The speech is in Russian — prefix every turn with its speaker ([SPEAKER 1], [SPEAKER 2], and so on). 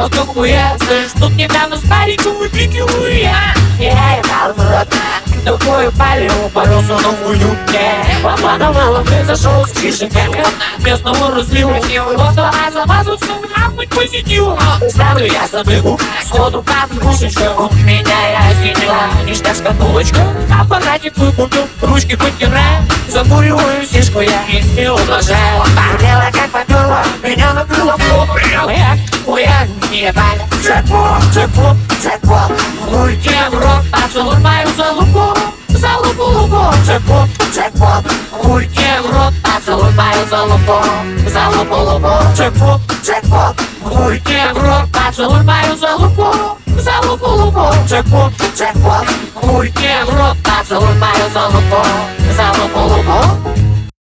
[SPEAKER 1] А то хуя, слышь, тут недавно старенькую выкрикиваю я ебал в рот, такую палю, поросу на хуйню. Подумала, ты зашел с чишиками, местного разлива. Вот давай замазу все, нахуй позитив. Ставлю я забегу, сходу как с гушечком. Меня я осенила, ништяк шкатулочка. Аппаратик выкупил, ручки потираю. Закуриваю сишку я и ублажаю. Дело как попёрло, меня накрыло хуяк, хуяк, ебать. Джекпот, джекпот, джекпот. Хуй тебе в рот, поцелуй мою залупу. Залупу, лупу, джекпот, джекпот. Хуй тебе в рот, поцелуй мою залупу. Залупу, лупу, джекпот, джекпот. Хуй тебе в рот, поцелуй мою залупу. Залупу, лупу, джекпот, джекпот. Хуй тебе в рот, поцелуй мою залупу.